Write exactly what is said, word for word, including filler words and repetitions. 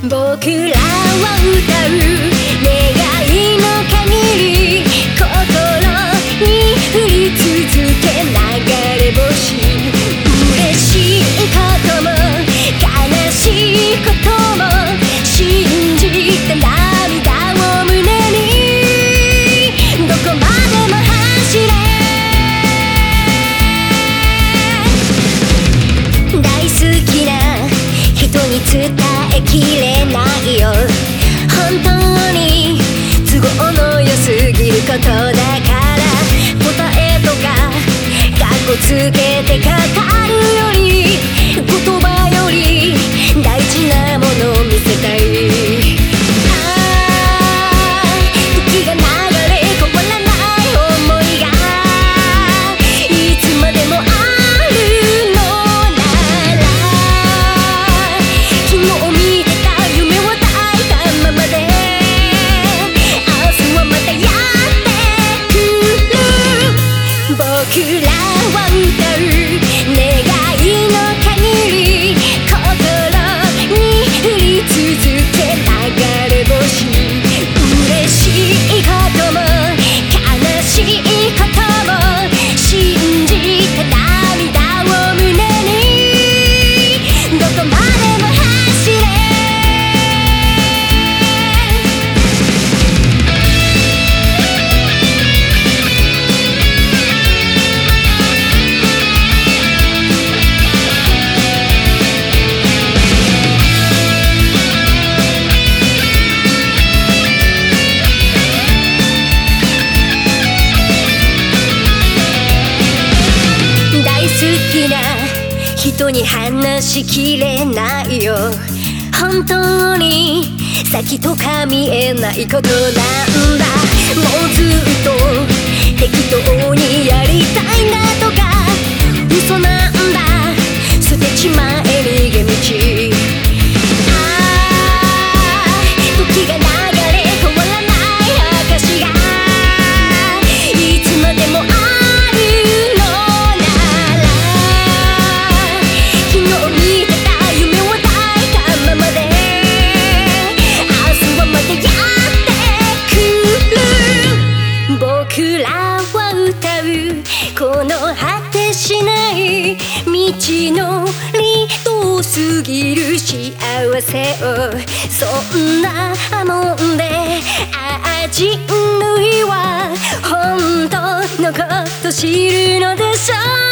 僕らは歌う願いの限り心に降り続け流れ星嬉しいことも悲しいことも信じて涙を胸にどこまでも走れ大好きな人に伝えきれないよ本当に都合の良すぎることだから答えとかかっこつけて語るより言葉より大事なものを見せたいああ時が流れ変わらない想いがいつまでもあるの僕らは歌う願いの限り心に降り続け流れ星嬉しいことも悲しいことも信じて涙を胸にどこまでも走れ人に話しきれないよ本当に先とか見えないことなんだもうずっと適当にやりたいんだとか嘘なんだ捨てちまえ逃げ道ああ時が流れ変わらない証がいつまでもある僕らは歌うこの果てしない道のり遠すぎる幸せをそんなもんでああ人類は本当のこと知るのでしょう